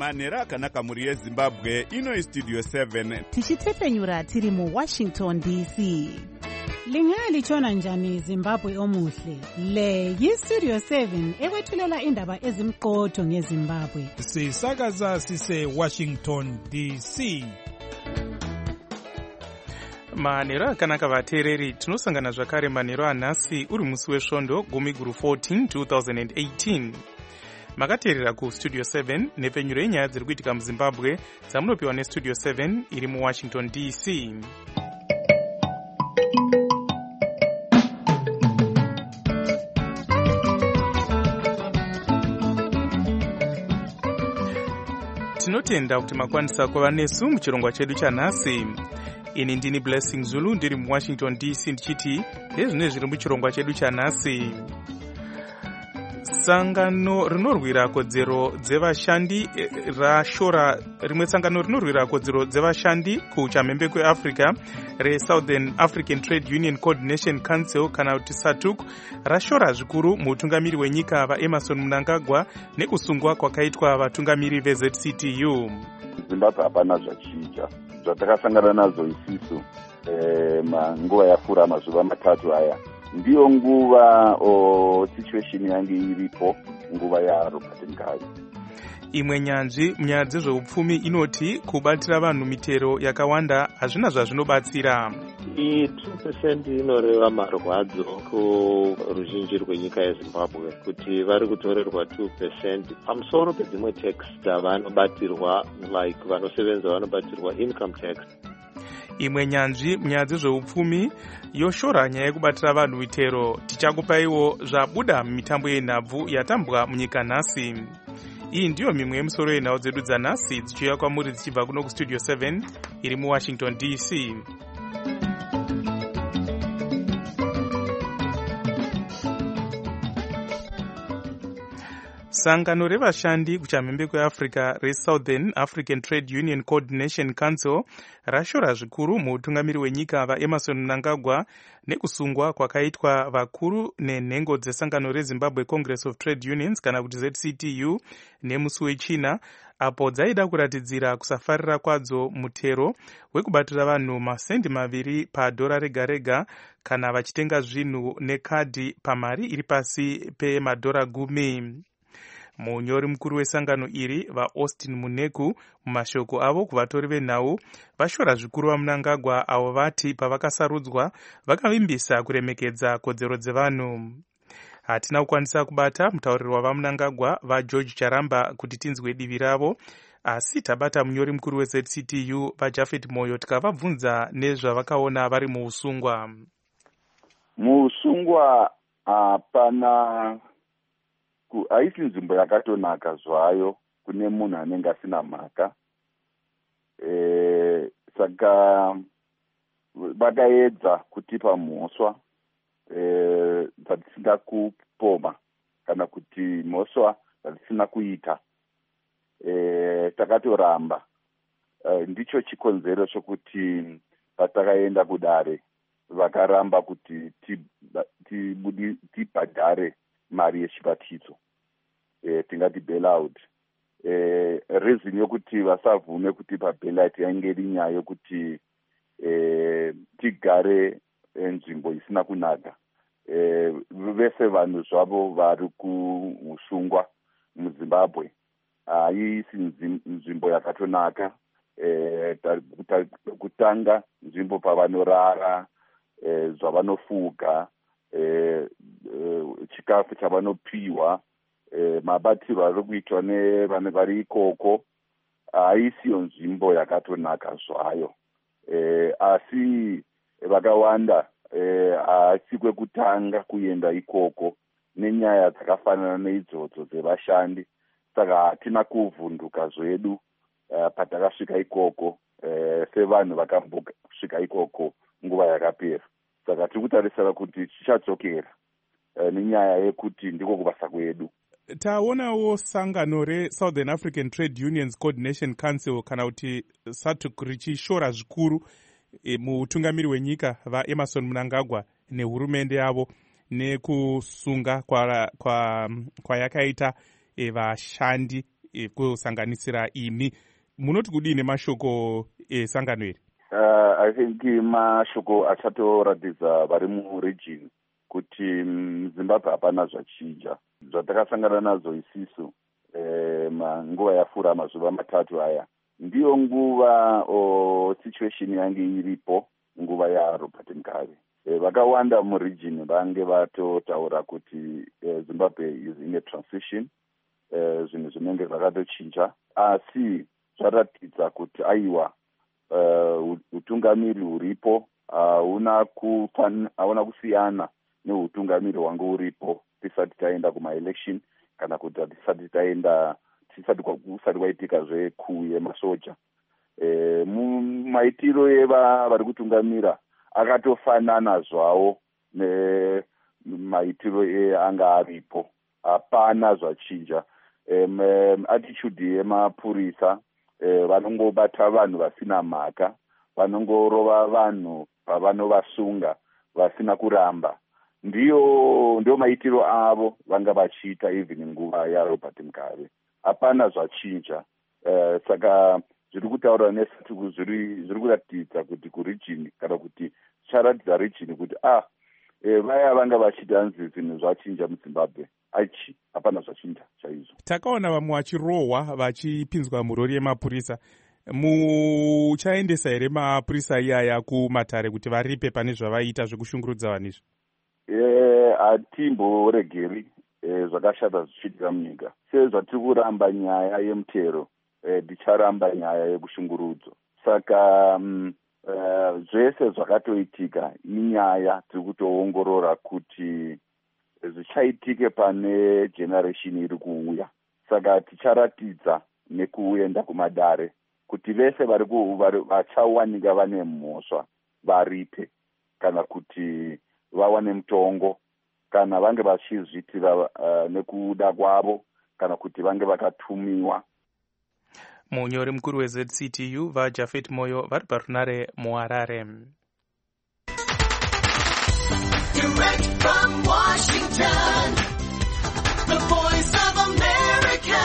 manhero akanaka mhuri yezimbabwe. Ino Studio 7 tichitefenyura tiri muWashington DC. Lingalitshona njani Zimbabwe omuhle? Le yiStudio 7 ekwethulela indaba ezimqotho ngeZimbabwe. Sisakaza sise Washington DC. Manhero akanaka vateereri, tinosangana zvakare manhero anhasi uri musi wesvondo gumi guru 14 2018. Makateerera kuStudio 7 nepfenyuro yenyaya dziri kuitika muZimbabwe dzamunopiwa neStudio 7 iri muWashington DC. Tinotenda kuti makwanisa kuva nesu muchirongwa chedu chanhasi. Ini ndini Blessing Zulu ndiri muWashington DC ndichiti ndezvine zviri muchirongwa chedu chanhasi. Sangano rinorwira kodzero dzevashandi rashora rimwe sangano rinorwira kodzero dzevashandi kuchamhembe kweAfrica reSouthern African Trade Union Coordination Council kana kuti SATUC rashora zvikuru mutungamiri wenyika vaEmerson Mnangagwa nekusungwa kwakaitwa vatungamiri veZCTU. Zimbabwe hapana zvachinja zvatakasangana nazo isisu manguva yapfuura mazuva matatu aya. Ndiyo nguva situation yange iripo nguva yaRobert Mugabe. Imwe nyanzvi munyaya dzezveupfumi inoti kubatira vanhu mitero yakawanda hazvina zvazvinobatsira. 2% inoreva marwadzo kuruzhinji rwenyika yeZimbabwe kuti vari kutorerwa 2% pamusoro pedzimwe tax dzavanobatirwa, like vanosevenza vanobatirwa income tax. Imwe nyanzvi munyaya dzezveupfumi yoshora nyaya yekubatira vanhu mitero. Tichakupaiwo zvabuda mumitambo yenhabvu yatambwa munyika nhasi. Iyi ndiyo mimwe yemusoro yenhau dzedu dzanhasi dzichiuya kwamuri dzichibva kuno kuStudio 7 iri muWashington DC. Sangano revashandi kuchamhembe kweAfrica reSouthern African Trade Union Coordination Council rashora zvikuru muutungamiri wenyika vaEmerson Mnangagwa nekusungwa kwakaitwa vakuru nenhengo dzesangano reZimbabwe Congress of Trade Unions kana kuti ZCTU nemusi wechina, apo dzaida kuratidzira kusafarira kwadzo mutero wekubatira vanhu masendi 2 padhora rega rega kana vachitenga zvinhu nekadhi pamari iri pasi pemadhora 10. Munyori mukuru wesangano iri vaAustin Muneku mumashoko avo kuvatori venhau vashora zvikuru vaMnangagwa avo vati pavakasarudzwa vakavimbisa kuremekedza kodzero dzevanhu. Hatina kukwanisa kubata mutauriri wavaMnangagwa vaGeorge Charamba kuti tinzwe divi ravo, asi tabata munyori mukuru weZCTU vaJafet Moyo tikavabvunza nezvavakaona vari muusungwa. Muusungwa hapana haisi nzvimbo yakatonaka zvayo kune munhu anenge asina mhaka. Saka vakaedza kutipa mhosva dzatisina kupoma kana kuti mhosva dzatisina kuita. Takatoramba. Ndicho chikonzero chokuti patakaenda kudare vakaramba kuti tibhadhare mari yechibatizo, tingati bailout. Reason yokuti vasabvume kutipa bailout yainge iri nyaya yokuti tigare nzvimbo isina kunaka. Vese vanhu zvavo vari kuusungwa muZimbabwe haisi nzvimbo yakatonaka. Kutanga nzvimbo pavanorara, zvavanofuga, chikafu chavanopiwa, mabatiro ari kuitwa nevanhu vari ikoko, haisiyo nzvimbo yakatonaka zvayo. Asi vakawanda haasi kwekutanga kuenda ikoko nenyaya dzakafanana neidzodzo dzevashandi. Saka hatina kuvhunduka zvedu patakasvika ikoko sevanhu vakambosvika ikoko nguva yakapera. Saka tiri kutarisira kuti tichadzokera nenyaya yekuti ndiko kubasa kwedu. Taonawo sangano reSouthern African Trade Unions Coordination Council kana kuti SATUC richishora zvikuru muutungamiri wenyika vaEmerson Mnangagwa nehurumende yavo nekusunga kwayakaita vashandi kusanganisira imi. Munoti kudini mashoko esangano iri? I think mashoko achatoratidza vari muregion kuti Zimbabwe hapana zvachinja. Zvatakasangana nazo isisu nguva yapfuura mazuva matatu aya ndiyo nguva situation yange iripo nguva yaRobert Mugabe. Vakawanda muregion vange vatotaura kuti Zimbabwe is in a transition, zvinhu zvinenge zvakatochinja, asi zvaratidza kuti aiwa utungamiri huripo hauna kusiyana neutungamiri hwange uripo tisati taenda kuma-election kana kuti tisati kwaitika zvekuu yemasoja. Maitiro evari kutungamira akatofanana zvawo nemaitiro anga aripo, hapana zvachinja. Attitude yemapurisa vanongobata vanhu vasina mhaka, vanongorova vanhu pavanovasunga vasina kuramba. Ndio maitiro avo vanga vachiita even nguva yaRobert Mugabe. Hapana zvachinja. Saka zviri kutaura nesatuku zviri kuratidza kuti kuregion kana kuti charatidza region kuti vaya vanga vachiita nzi zvinhu zvachinja muZimbabwe. Hapana zvachinja chaizvo. Takaona vamwe vachirohwa vachipinzwa murori yemapurisa. Muchaendesa here mapurisa iyaya kumatare kuti varipe pane zvavaita zvekushungurudza vanizvi? Hatimboregeri zvakashata zvichiitika munyika. Sezvatiri kuramba nyaya yemutero, ticharamba nyaya yekushungurudzo. Saka zvese zvakatoitika inyaya tiri kutoongorora kuti zvichaitike pane generation iri kuuya. Saka ticharatidza nekuenda kumadare kuti vese vachawanika vane mhosva varipe, kana kuti vawane mutongo, kana vange vachizviitira nekuda kwavo, kana kuti vange vakatumiwa. Munyori mukuru weZCTU vaJafet Moyo vari parunare muHarare. Direct from Washington, the voice of America,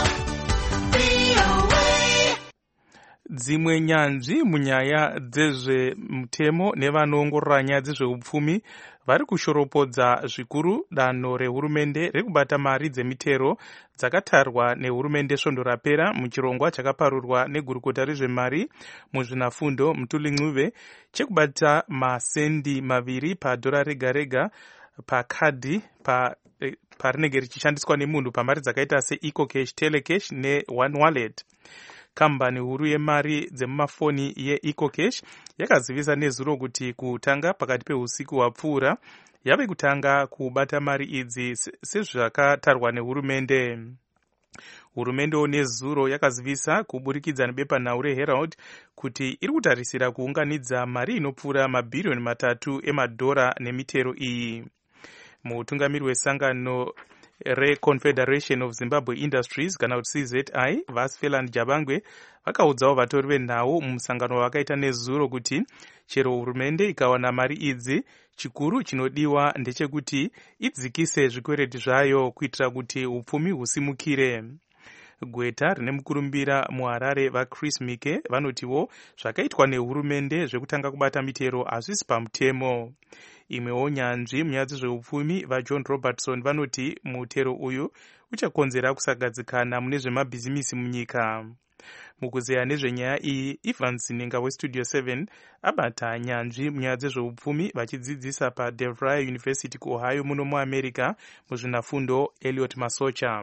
VOA. Dzimwe nyanzvi munyaya dzezvemutemo nevanoongorora nyaya dzezveupfumi vari kushoropodza zvikuru danho rehurumende rekubata mari dzemitero dzakatarwa nehurumende svondo rapera muchirongwa chakaparurwa negurukota rezvemari muzvinafundo Mutuli Ncube chekubata masendi 2 padhora rega rega pakadhi parinenge richishandiswa nemunhu pamari dzakaita seEcoCash, Telecash neOne Wallet. Kambani huru yemari dzemumafoni yeEcoCash yakazivisa nezuro kuti kutanga pakati peusiku hwapfuura yave kutanga kubata mari idzi sezvakatarwa nehurumende. Hurumendewo nezuro yakazivisa kuburikidza nebepanhau reHerald kuti iri kutarisira kuunganidza mari inopfuura mabhiriyoni 3 emadhora nemitero iyi. Mutungamiri wesangano reConfederation of Zimbabwe Industries kana kuti CZI Vasfeland Jabangwe vakaudzawo vatori venhau mumusangano wakaita nezuro kuti chero hurumende ikawana mari idzi, chikuru chinodiwa ndechekuti idzikise zvikwereti zvayo kuitira kuti upfumi husimukire. Gweta rine mukurumbira muHarare vaChris Mike vanotiwo zvakaitwa nehurumende zvekutanga kubata mitero hazvisi pamutemo. Imwewo nyanzvi munyaya dzezveupfumi vaJohn Robertson vanoti mutero uyu uchakonzera kusagadzikana mune zvemabhizimisi munyika. Mukuzeya nezvenyaya iyi, Evans Ninga weStudio 7 abata nyanzvi munyaya dzezveupfumi vachidzidzisa paDelvry University kuOhio muno muAmerica muzvinafundo Elliot Masocha.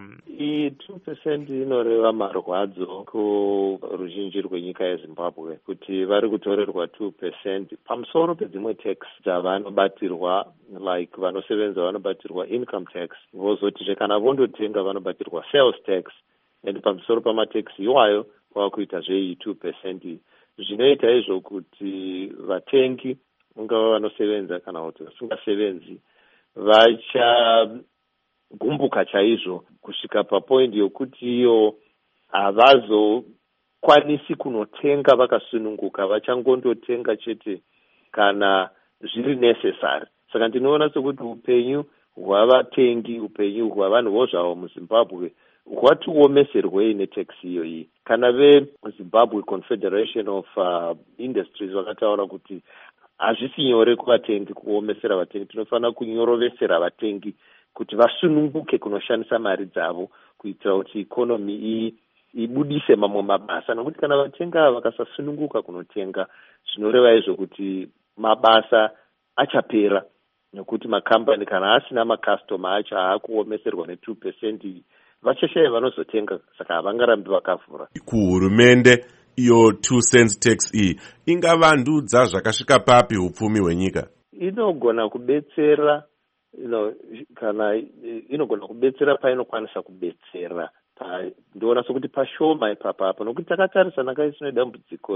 2% inoreva marwadzo kuruzhinji rwenyika yeZimbabwe kuti vari kutorerwa 2% pamusoro pedzimwe tax dzavanobatirwa, like vanosevenza vanobatirwa income tax, vozotizve kana vondotenga vanobatirwa sales tax, and pamusoro pamatex iwayo vakuita zvei 2%. Zvinoita izvo kuti vatengi ungava vanosevenza kana kuti vasingasevenzi vachagumbuka chaizvo kusvika papoindi yokuti iyo havazokwanisi kunotenga vakasununguka, vachangondotenga chete kana zviri necessary. Saka ndinoona sekuti upenyu hwavatengi, upenyu hwavanhuwo zvavo muZimbabwe watiwomeserwei netaxi iyoyi. Kana veZimbabwe Confederation of Industries vakataura kuti hazvisi nyore kuvatengi kuomesera vatengi, tinofanira kunyorovesera vatengi kuti vasununguke kunoshandisa mari dzavo kuitira kuti ikonomi ibudise mamwe mabasa, nokuti kana vatenga vakasasununguka kunotenga zvinoreva izvo kuti mabasa achapera, nekuti makambani kana asina makastoma acho aakuomeserwa ne2% vachashaya vanozotenga, saka havangarambi vakavhura. Kuhurumende iyo 2 cents tax ingavandudza zvakasvika papi upfumi hwenyika? Inogona kubetsera, kana inogona kubetsera painokwanisa kubetsera. Ndoona sokuti pashoma ipapapo, nokuti takatarisa nakaisina dambudziko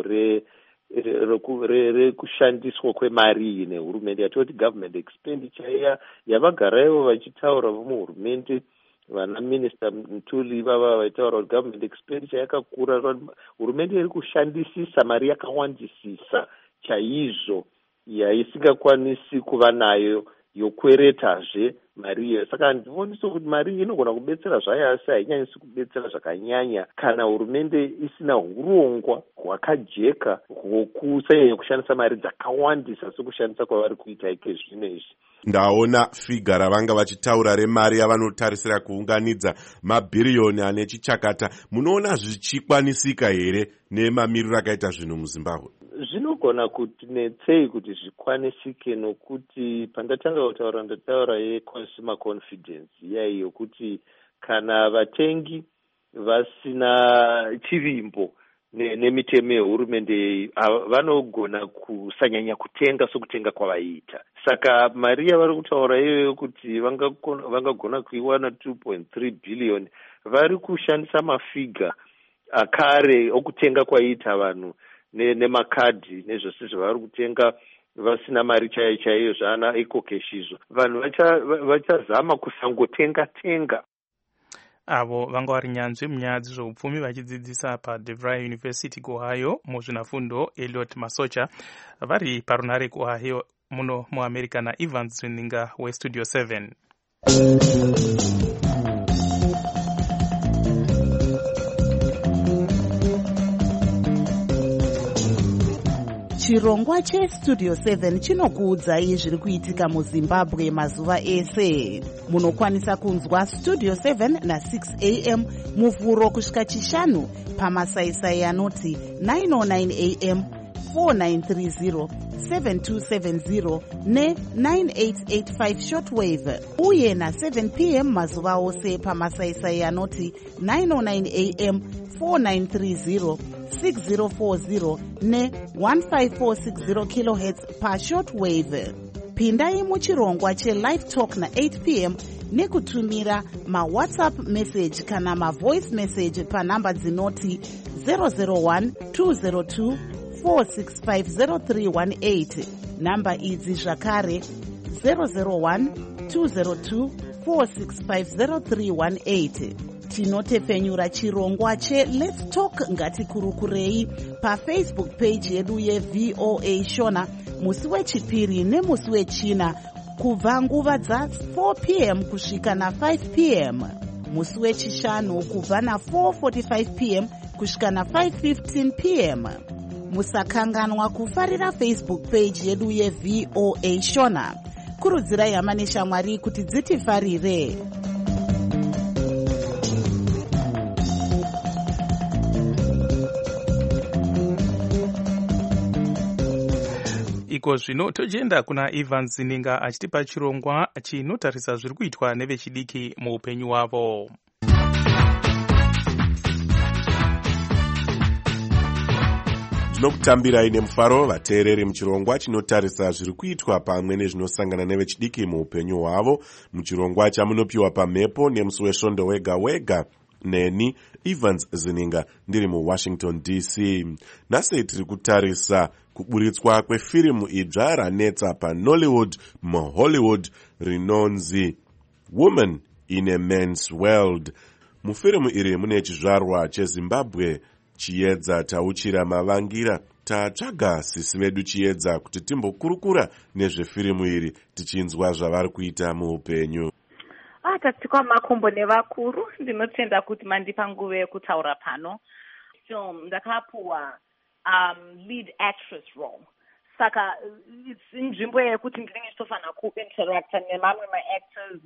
rekushandiswa kwemari nehurumende, yatoti government expenditure yavagara ivo vachitaura vomuhurumende, vana minister Mtuli vava vaitaura kuti government expenditure yakakura, hurumende iri kushandisisa mari yakawandisisa chaizvo yaisingakwanisi kuva nayo yokweretazve mari iyo. Saka ndinoonisa kuti mari inogona kubetsera zvayo, asi hainyanyisi kubetsera zvakanyanya kana hurumende isina urongwa hwakajeka hwokusanyanya kushandisa mari dzakawandisa sekushandisa kwavari kuita ike zvino izvi. Ndaona figa ravanga vachitaura remari yavanotarisira kuunganidza mabhiriyoni ane chichakata. Munoona zvichikwanisika here nemamiriro akaita zvinhu muZimbabwe? Zvinogona kuti netsei kuti zvikwanisike, nokuti pandatanga kutaura ndataura yeconsumer confidence iyai yokuti kana vatengi vasina chivimbo nemitemo yehurumende vanogona kusanyanya kutenga sokutenga kwavaiita. Saka mari yavari kutaura iyoyo kuti vangagona kuiwana 2.3 billion vari kushandisa mafiga akare okutenga kwaiita vanhu nemakadhi nezvose zvavari kutenga vasina mari chaiyo chaiyo zvana ekokeshizvo. Vanhu vachazama kusangotenga. Avo vanga vari nyanzvi munyaya dzezveupfumi vachidzidzisa paDevry University kuOhio muzvinafundo Elliot Masocha, vari parunare kuOhio muno muAmerica, naEvans Zvininga weStudio 7. Chirongwa cheStudio 7 chinokuudzai zviri kuitika muZimbabwe mazuva ese. Munokwanisa kunzwa Studio 7 na6 am muvhuro kusvika chishanu pamasaisai anoti 909 am, 4930, 7270 ne9885 shortwave, uye na7 pm mazuva ose pamasaisai anoti 909 am, 4930, 6040 ne1540 kHz pashortwave. Pindai muchirongwa chelive talk na8 pm nekutumira mawhatsapp message kana mavoice message panhamba dzinoti 001 202 4650318. Namba idzi zvakare 001 202 4650318. Tinotepfenyura chirongwa cheLet's Talk ngatikurukurei paFacebook page yedu yeVOA Shona musi wechipiri nemusi wechina kubva nguva dza4 pm kusvika na5 pm, musi wechishanu kubva na4:45 pm kusvika na5:15 pm. Musakanganwa kufarira Facebook page yedu yeVOA Shona. Kurudzirai hama neshamwari kuti dzitifarire. Iko zvino tochienda kuna Evans Zvininga achitipa chirongwa chinotarisa zviri kuitwa nevechidiki muupenyu hwavo. Ndinokutambirai nemufaro vateereri muchirongwa chinotarisa zviri kuitwa pamwe nezvinosangana nevechidiki muupenyu hwavo, muchirongwa chamunopiwa pamhepo nemusi wesvondo wega wega. Neni Evans Zvininga ndiri muWashington DC. Nhasi tiri kutarisa kuburitswa kwefirimu idzva ranetsa paNollywood muHollywood rinonzi Woman in a Man's World. Mufirimu iri mune chizvarwa cheZimbabwe chiedza Tauchira Mavangira. Tatsvaga sisi vedu chiedza kuti timbokurukura nezvefirimu iri tichinzwa zvavari kuita muupenyu. Tatikwa makombo nevakuru ndinotenda kuti mandipa nguva yekutaura pano. Film ndakapuwa lead actress role. Saka inzvimbo yekuti ndinenge ndichifanira kuinteracta nemamwe ma-actors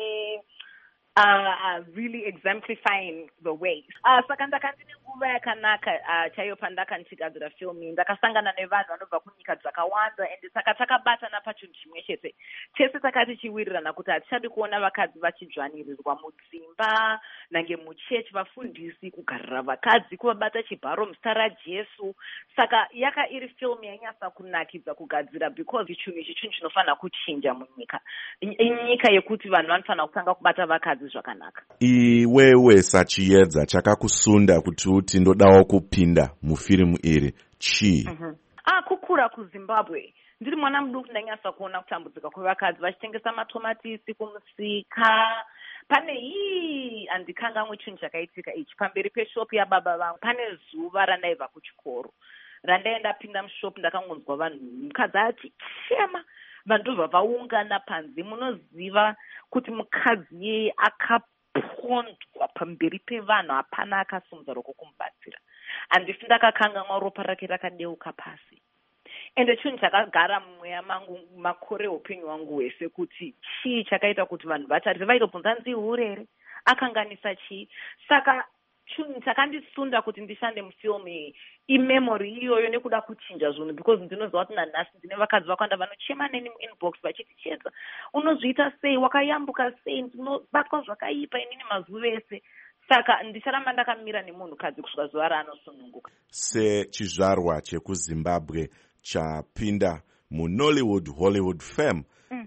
really exemplifying the way. Saka ndakandine nguva yakanaka chaiyo pandakandigadzira film iyi. Ndakasangana nevanhu vanobva kunyika dzakawanda ende saka takabatana pachinhu chimwe chete. Tese takati chiwirirana kuti hatichadi kuona vakadzi vachidzvanirirwa mudzimba, nange muchechi, vafundisi, kugarira vakadzi, kuvabata chibharo muzita raJesu. Saka yaka iri film yainyatsa kunakidza kugadzira because chinhu ichi chinhu chinofanira kuchinja munyika. Inyika yekuti vanhu vanofanira kutanga kubata vakadzi zvakanaka. Iwewe sachiedza chakakusunda kuti uti ndodawo kupinda mufirimu iri chii? Kukura kuZimbabwe ndiri mwana muduku ndanyatsa kuona kutambudzika kwevakadzi vachitengesa matomatisi kumusika. Pane handikangamwe chinhu chakaitika ichi pamberi peshopu yababa vangu. Pane zuva randaibva kuchikoro randaenda pinda mushopu ndakangonzwa vanhu mukadzi ati chema vanhu ndobva vaungana panze. Munoziva kuti mukadzi akapondwa pamberi pevanhu hapana akasimudza roko kumubatsira. Handisi ndakakanganwa ropa rake rakadeuka pasi. Ende chinhu chakagara mumweya mangu makore upenyu wangu hwese kuti chii chakaita kuti vanhu vatarire vaitobvunza nzihure here akanganisa chii. Saka chinhu chakandisunda kuti ndishande mufilmu iyi imemori iyoyo nekuda kuchinja zvinhu because ndinoziva kuti nanhasi ndine vakadzi vakawanda vanochema neni muinbox vachiti Chiedza unozviita sei, wakayambuka sei, ndinobatwa zvakaipa inini mazuva ese. Saka ndicharamba ndakamira nemunhukadzi kusvika zuva raanosununguka. Sechizvarwa chekuZimbabwe chapinda muNollywood Hollywood fame,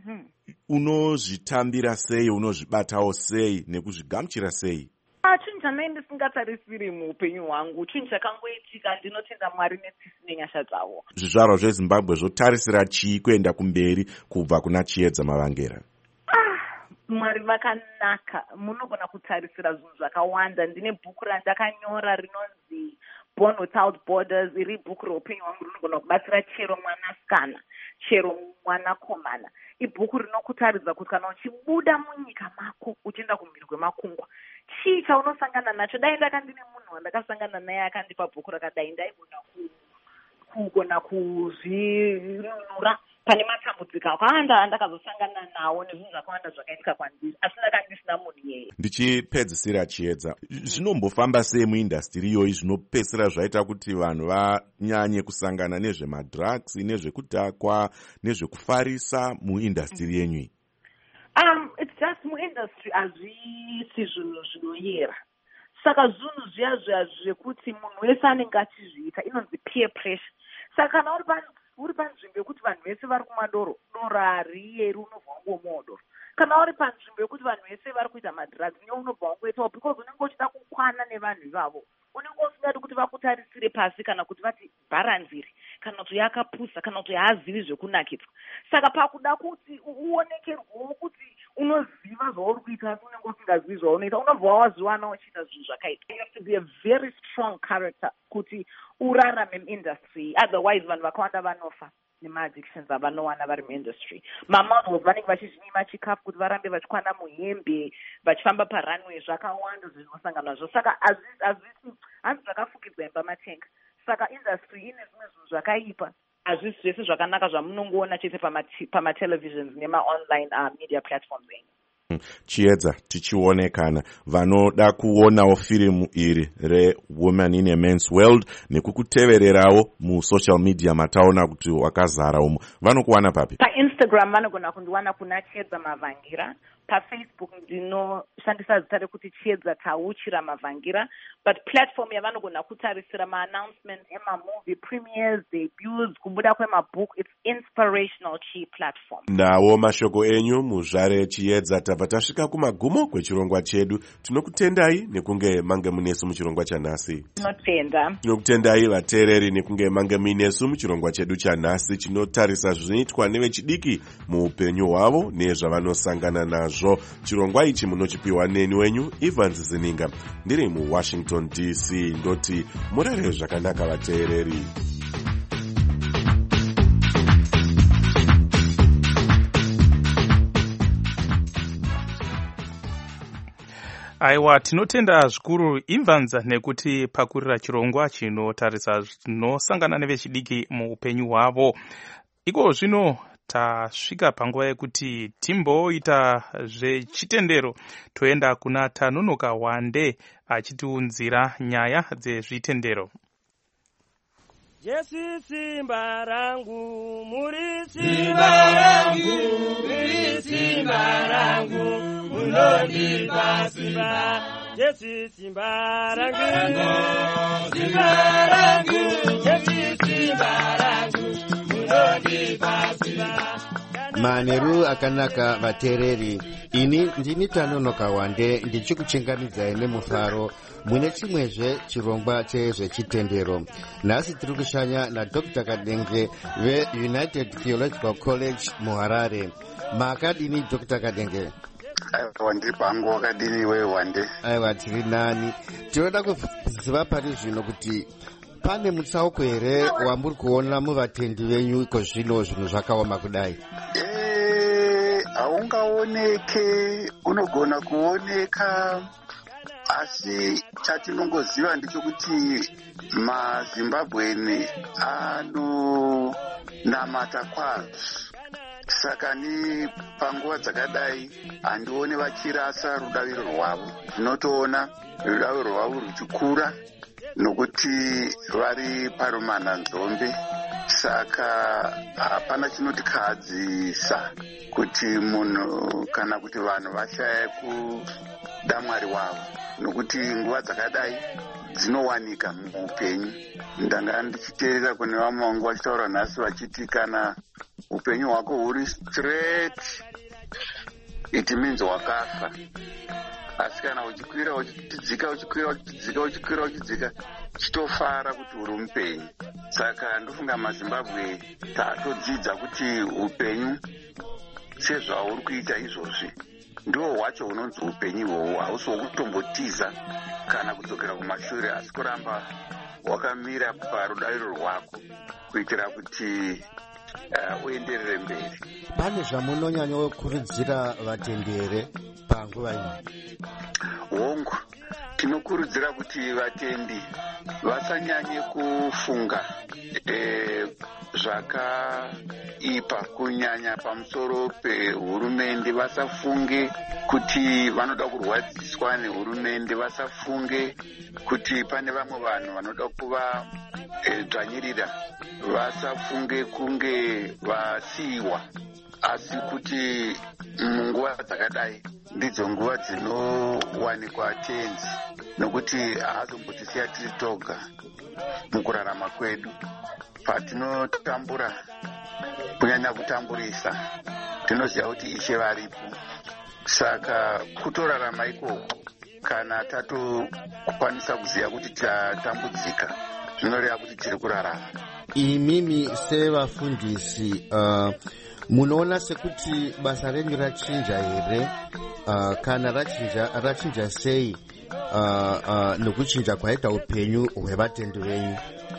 unozvitambira sei, unozvibatawo sei nekuzvigamuchira sei? Chinhu chanai ndisingatarisiri muupenyu hwangu, chinhu chakangoitika. Ndinotenda Mwari netsisi nenyasha dzavo. Zvizvarwa zveZimbabwe zvotarisira chii kuenda kumberi kubva kuna Chiedza Mavangera? Mwari vakanaka. Munogona kutarisira zvinhu zvakawanda. Ndine bhuku randakanyora rinonzi Born Without Borders. Iri bhuku roupenyu hwangu rinogona kubatsira chero mwanasikana, chero mwanakomana. Ibhuku rinokutaridza kuti kana uchibuda munyika mako uchienda kumhiri kwemakungwa, chii chaunosangana nacho. Dai ndakandine munhu wandakasangana naye akandipa bhuku rakadai, ndaigona kuzvinunura pane matambudziko akawanda andakazosangana nawo nezvinhu zvakawanda zvakaitika kwandiri, asi ndakandisina munhu iyeye. Ndichipedzisira Chiedza, zvinombofamba sei muindastiri iyoyi zvinopedzisira zvaita kuti vanhu vanyanye kusangana nezvemadrugs, nezvekudhakwa, nezvekufarisa muindastiri yenyu iyi? It's just muindastry hazvisi zvinhu zvinoyera. Saka zvinhu zviya zvekuti munhu wese anenge achizviita inonzi peer pressure. Saka kana uri panzvimbo yekuti vanhu vese vari kumadoro, doro hariyeri, unobva wangomuwo doro. Kana uri panzvimbo yekuti vanhu vese vari kuita madrugs, nyo unobva wangoitawo because unenge uchida kukwana nevanhu ivavo. Unenge usingadi kuti vakutarisire pasi kana kuti vati bharanziri, kana kuti yakapusa, kana kuti haazivi zvekunakidzwa. Saka pakuda kuti uonekerwewo kuti unoziva zvauri kuita asi unenge usingazivi zvaunoita, unobva waziwana uchiita zvinhu zvakaita. You have to be a very strong character kuti urarame muindustry, otherwise vanhu vakawanda vanofa nema-addictions avanowana vari muindustry. Mamodels vanenge vachizvinyima chikafu kuti varambe vachikwana muhembe, vachifamba parunway, zvakawanda zvinosangana nazvo. Saka hanzi zvakafukidzwa imba matenga. Saka industry ine zvimwe zvinhu zvakaipa, hazvisi zvese zvakanaka zvamunongoona chete pamatelevisions nema-online media platforms enyu. Chiedza, tichionekana vanoda kuonawo firimu iri reWoman in a Man's World nekukutevererawo musocial media mataona kuti wakazara umo, vanokuwana papi? PaInstagram vanogona kundiwana kuna Chiedza Mavangera. PaFacebook ndinoshandisa zita rekuti Chiedza Tauchira Mavangera. But platform yavanogona kutarisira ma-announcements ema-movie premieres, debuts, kubuda kwemabhuku, it's inspirational chi platform. Nawo mashoko enyu muzvare Chiedza. Tabva tasvika kumagumo kwechirongwa chedu. Tinokutendai nekunge mange munesu muchirongwa chanhasi. Tinokutendai vateereri nekunge mange munesu muchirongwa chedu chanhasi chinotarisa zvinoitwa nevechidiki muupenyu hwavo nezvavanosangana nazvo. Chirongwa ichi munochipiwa neni wenyu Evans Zininga. Ndiri muWashington DC. Ndoti murare zvakanaka vateereri. aiwa tinotenda zvikuru imvanza nekuti pakurira chirongwa chinotarisa zvinosangana nevechidiki muupenyu hwavo. Iko zvino tasvika panguva yekuti timboita zvechitendero, toenda kuna Tanonoka Wande achitiunzira nyaya dzezvitendero. Jesu simba rangu, muri simba rangu, muri simba rangu, munondipa simba. Jesu simba rangu, simba rangu, Jesu simba rangu, munondipa simba. Maneru akanaka vatereri, ini ndini Tanonoka Wande ndichikuchingamidzai nemufaro mune chimwezve chirongwa chezvechitendero. Nhasi tiri kushanya naDr. Kadenge veUnited Theological College muHarare. Makadini Dr. Kadenge? Aiwa ndiri pangu, wakadini wewe Wande? Aiwa tiri nani. Tinoda kuziva pari zvino kuti pane mutsauko here wamuri kuona muvatendi venyu iko zvino zvinhu zvakaoma kudai? Haungaoneke, unogona kuoneka, asi chatinongoziva ndichokuti maZimbabweni anonamata kwazvo. Saka ni panguva dzakadai handioni vachirasa rudaviro rwavo. Ndinotoona rudaviro rwavo ruchikura nokuti vari parumana nzombe. Saka hapana chinotikadzisa kuti munhu kana kuti vanhu vashaye kuda Mwari wavo, nokuti nguva dzakadai dzinowanika muupenyu. Ndanga ndichiteerera kune vamwe vangu vachitaura nhasi vachiti kana upenyu hwako huri straight it means wakafa, asi kana uchikwira uchidzika uchikwira uchidzika uchikwira uchidzika chitofara kuti uri mupenyu. Saka ndofunga maZimbabwe tatodzidza kuti upenyu sezvauri kuita izvozvi ndiwo hwacho unonzi upenyu ihwohwo. Hausi hwokutombotiza kana kudzokera kumashure, asi kuramba wakamira parudaviro rwako kuitira kuti uenderere mberi. Pane zvamunonyanya kukurudzira vatendere panguva ino? Hongu, tinokurudzira kuti vatendi vasanyanye kufunga zvakaipa kunyanya pamusoro pehurumende. Vasafunge kuti vanoda kurwadziswa nehurumende, vasafunge kuti pane vamwe vanhu vanoda kuva dzvanyirira, vasafunge kunge vasiyiwa, asi kuti munguva dzakadai ndidzo nguva dzinowanikwa tenzi, nokuti haazombotisiya tiri toga mukurarama kwedu. Patinotambura, kunyanya kutamburisa, tinoziva kuti Ishe varipo. Saka kutorarama ikoko, kana tatokwanisa kuziva kuti tatambudzika, zvinoreva kuti tiri kurarama. Imimi sevafundisi, munoona sekuti basa renyu rachinja here? Kana rachinja sei nokuchinja kwaita upenyu hwevatendi venyu?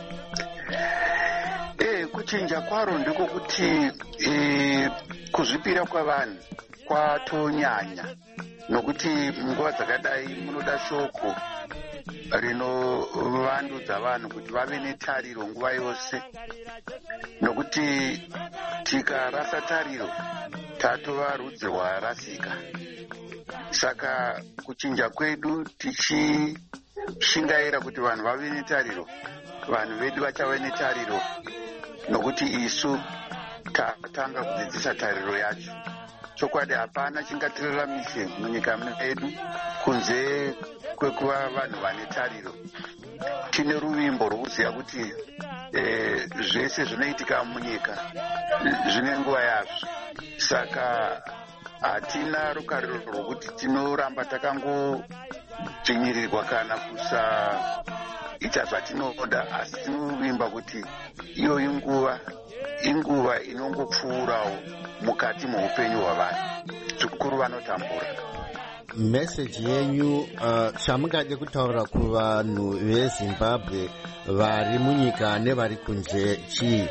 Kuchinja kwaro ndiko kuti kuzvipira kwavanhu kwatonyanya, nokuti munguva dzakadai munoda shoko rinovandudza vanhu kuti vave netariro nguva yose, nokuti tikarasa tariro tatova rudzi rwarasika. Saka kuchinja kwedu tichishingaira kuti vanhu vave netariro, vanhu vedu vachave netariro, nokuti isu tatanga kudzidzisa tariro yacho. Chokwadi hapana chingatiraramise munyika medu kunze kwekuva vanhu vane tariro. Tine ruvimbo rwokuziva kuti zvese zvinoitika munyika zvine nguva yazvo. Saka hatina rukariro rwokuti tinoramba takangodzvinyirirwa kana kusaita zvatinoda, asi tinovimba kuti iyo inguva inongopfuurawo mukati muupenyu hwavanhu, zvikuru vanotambura. Meseji yenyu chamungade kutaura kuvanhu veZimbabwe vari munyika nevari kunze chii,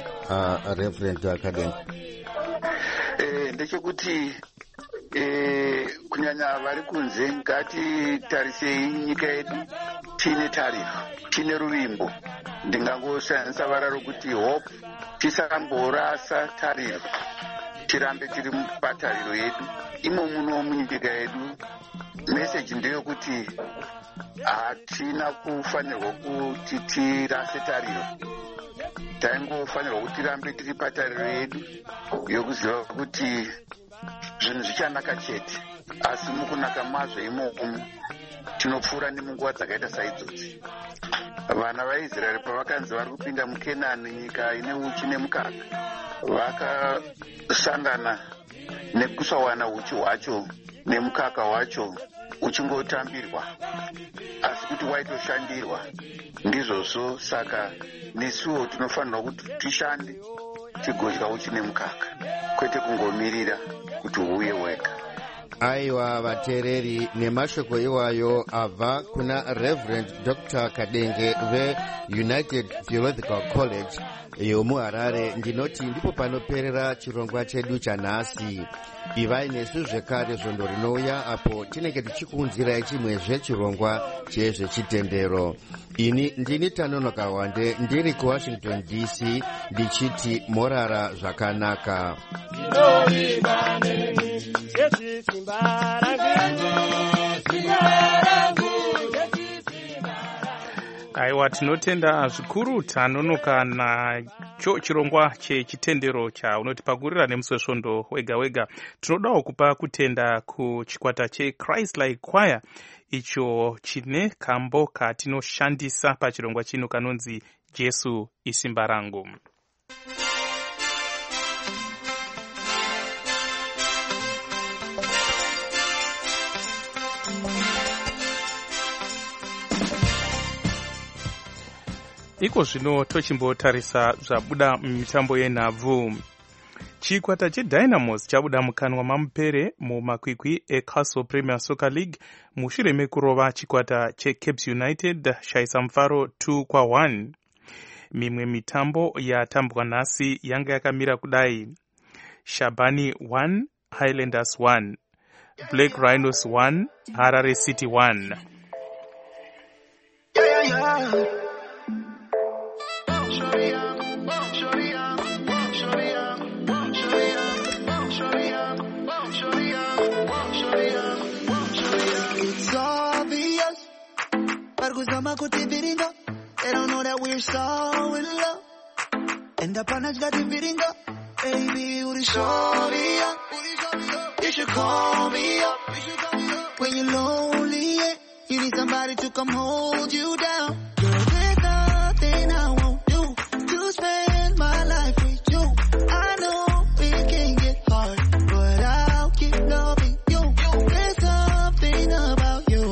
Reverend Kadenge? Ndechekuti kunyanya kunyanya vari kunze ngatitarisei nyika yedu tine tariro, tine ruvimbo. Ndingangoshandisa vara rokuti hope, tisamborasa tariro, tirambe tiri patariro yedu. Imo muno munyika yedu meseji ndeyokuti hatina kufanirwa kuti tirase tariro, taingofanirwa kuti tirambe tiri patariro yedu yokuziva kuti zvinhu zvichanaka chete. Asi mukunaka mazvo imomo tinopfuura nemunguva dzakaita saidzodzi. Vana vaIsraeri pavakanzi vari kupinda muKenani, nyika ine uchi nemukaka, vakasangana nekusawana uchi hwacho nemukaka wacho uchingotambirwa, asi kuti waitoshandirwa. Ndizvozvo saka nesuwo tinofanirwa kuti tishande tigodya uchi nemukaka, kwete kungomirira kuti uye wega. Aiwa vateereri, nemashoko iwayo abva kuna Reverend Dr. Kadenge veUnited Theological College yomuHarare. Ndinoti ndipo panoperera chirongwa chedu chanhasi. Ivai nesu zvekare zvondo rinouya apo tinenge tichikuunzirai chimwezve chirongwa chezvechitendero. Ini ndini Tanonoka Wande ndiri kuWashington DC ndichiti morara zvakanaka. Aiwa, tinotenda zvikuru Tanonoka nacho chirongwa chechitendero chaunotipakurira nemusi wesvondo wega wega. Tinodawo kupa kutenda kuchikwata cheChrist Like Choir, icho chine kambo katinoshandisa pachirongwa chino kanonzi Jesu isimba rangu. Iko zvino tochimbotarisa zvabuda mumitambo yenhabvu. Chikwata cheDynamos chabuda mukanwa mamupere mumakwikwi eCastle Premier Soccer League mushure mekurova chikwata cheCapes United shaisa mufaro 2-1. Mimwe mitambo yatambwa nhasi yanga yakamira kudai: Shabani 1, Highlanders 1, Black Rhinos 1, Harare City 1. They don't know that we're so in love. And the partner's got the beating up. Baby, you the shorty up. You should call me up. When you're lonely, yeah, you need somebody to come hold you down. Girl, there's nothing I won't do to spend my life with you. I know it can get hard, but I'll keep loving you. There's something about you.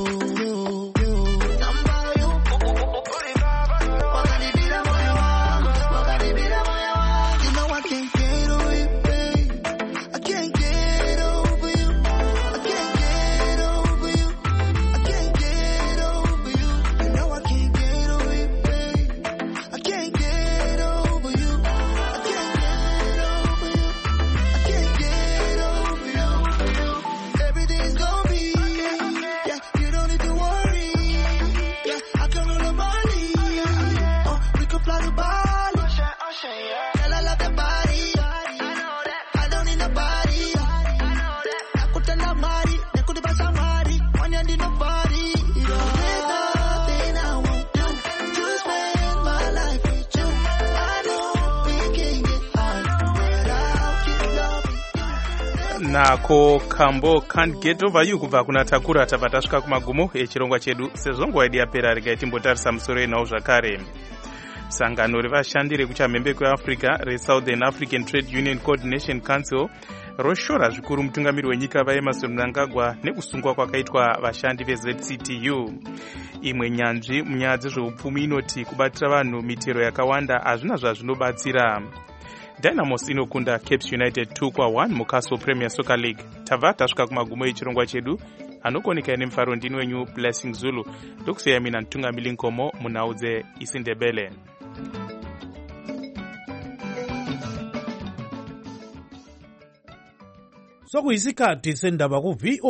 Nako kambo Can't Get Over You kubva kuna Takura tabva tasvika kumagumo echirongwa chedu. Sezvo nguva yedu yapera, regai timbotarisa musoro enawo zvakare. Sangano revashandi rekuchamhembe kweAfrica reSouthern African Trade Union Coordination Council roshora zvikuru mutungamiri wenyika vaEmerson Mnangagwa nekusungwa kwakaitwa vashandi veZCTU. Imwe nyanzvi munyaya dzezveupfumi inoti kubatira vanhu mitero yakawanda hazvina zvazvinobatsira. Dynamos inokunda Capes United 2-1 muCastle Premier Soccer League. Tabva tasvika kumagumo echirongwa chedu. Anokoneka nemufaro ndini wenyu Blessing Zulu. Ndokuseya mina Ntungamili Nkomo munhau dzeIsindebele. Sokuyisikhathi sendaba ku